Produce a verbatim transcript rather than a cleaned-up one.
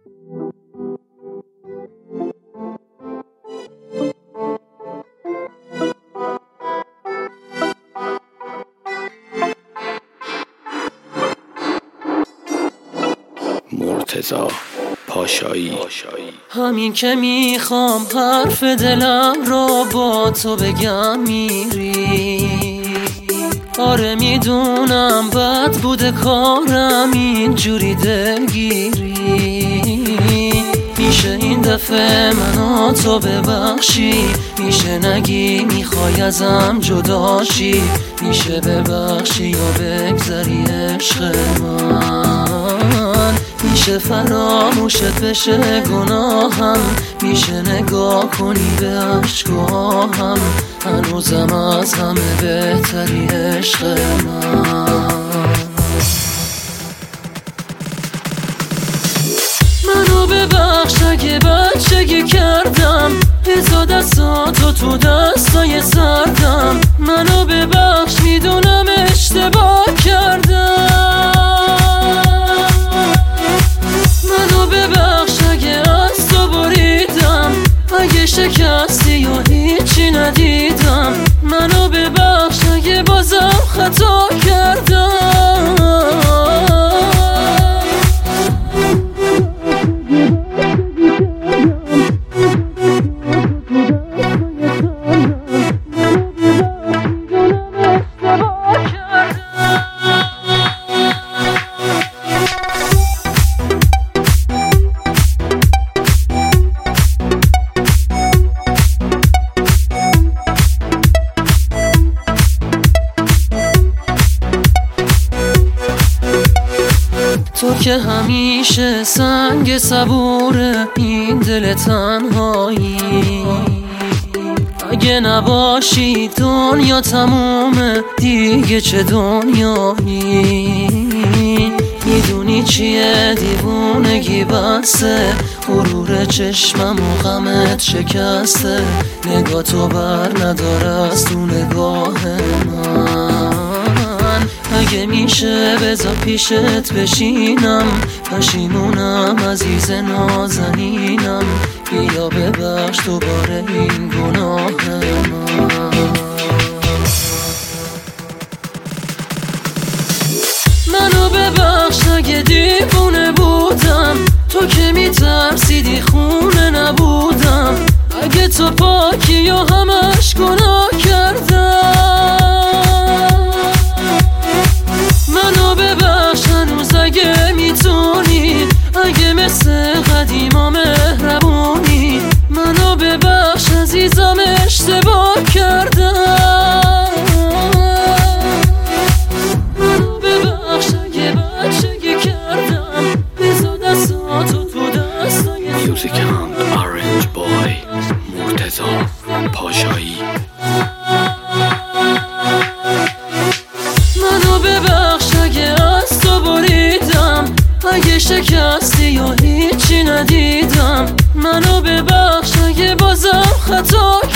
مرتضی پاشایی. همین که میخوام حرف دلم را با تو بگم میری. آره میدونم بد بوده کارم اینجوری دلگیری. میشه این دفعه منو تو ببخشی، میشه نگی میخوای ازم جداشی، میشه ببخشی یا بگذری عشق من، میشه فراموشت بشه گناهم، میشه نگاه کنی به عشقاهم، هنوزم از همه بهتری عشق من. منو ببخش اگه بچگی کردم، بذار دستاتو تو دستای سردم. منو ببخش میدونم اشتباه کردم. منو ببخش اگه از تو بریدم، اگه شکستی و هیچی ندیدم. منو ببخش اگه بازم خطا کردم. تو که همیشه سنگ صبور این دل تنهایی، اگه نباشی دنیا تمومه دیگه چه دنیایی. میدونی چیه دیوونگی بسته، غرور چشمم و غمت شکسته. نگاه تو بر نداره از تو نگاه من. اگه میشه بذار پیشت بشینم، پشیمونم عزیز نازنینم. بیا ببخش دوباره این گناه من. منو ببخش اگه دیوونه بودم، تو که میترسیدی خونه نبودم. اگه تو پاکی و همش گناه کردم. منو ببخش هنوز اگه میتونی، اگه مثل قدیما مهربونی. منو ببخش عزیزم اشتباه کردم. منو ببخش اگه بچگی کردم، بذار دستاتو تو دستای میوزیک اند آرنج بای مرتضی پاشایی. منو ببخش اگه از تو بریدم، اگه شکستی و هیچی ندیدم. منو ببخش اگه بازم خطا